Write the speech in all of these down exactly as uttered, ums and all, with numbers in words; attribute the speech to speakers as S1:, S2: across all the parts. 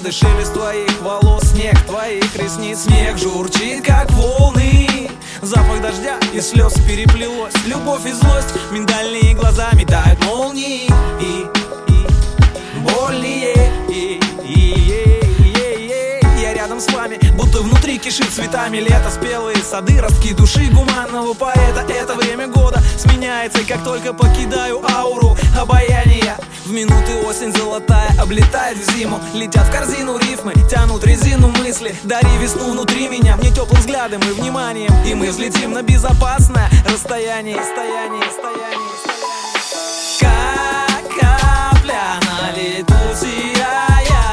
S1: годы, шелест твоих волос, снег твоих ресниц, смех журчит, как волны. Запах дождя и слез переплелось, любовь и злость, миндальные глаза метают молнии. И, и больнее, и, и, и, и, я рядом с вами, будто внутри кишит цветами лето, спелые сады, ростки души гуманного поэта. Это время года сменяется, и как только покидаю ауру обаяния, в минуты осень золотая облетает в зиму, летят в корзину рифмы, тянут резину мысли. Дари весну внутри меня, мне теплым взглядом и вниманием, и мы взлетим на безопасное расстояние. Расстояние, расстояние, расстояние. Как капля на лету сияя,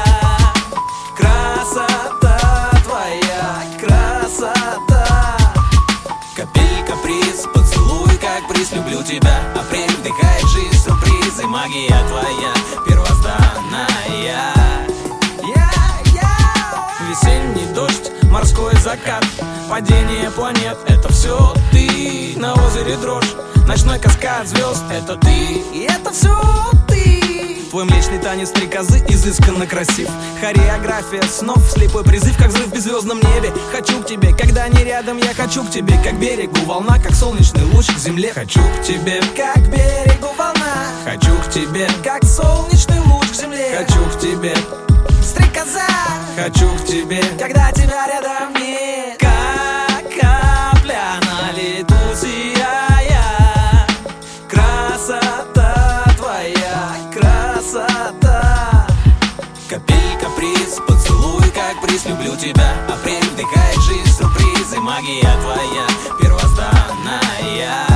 S1: красота твоя, красота. Капелька приз, поцелуй как приз, люблю тебя. Апрель вдыхает жизнь, сюрпризы, магия твоя первозданная. Я, я. Весенний дождь, морской закат, падение планет, это все ты. На озере дрожь, ночной каскад звезд, это ты. И это все ты. Твой млечный танец стрекозы изысканно красив, хореография снов, слепой призыв, как взрыв в беззвездном небе. Хочу к тебе, когда не рядом, я хочу к тебе, как берегу волна, как солнечный луч к земле. Хочу к тебе, как берегу волна, хочу к тебе, как солнечный луч к земле. Хочу к тебе, стрекоза, хочу к тебе, когда тебя рядом нет. Как капля на лету сияя, красота твоя, красота. Капелька приз, поцелуй как приз, люблю тебя. Апрель вдыхает жизнь, сюрпризы, магия твоя первозданная.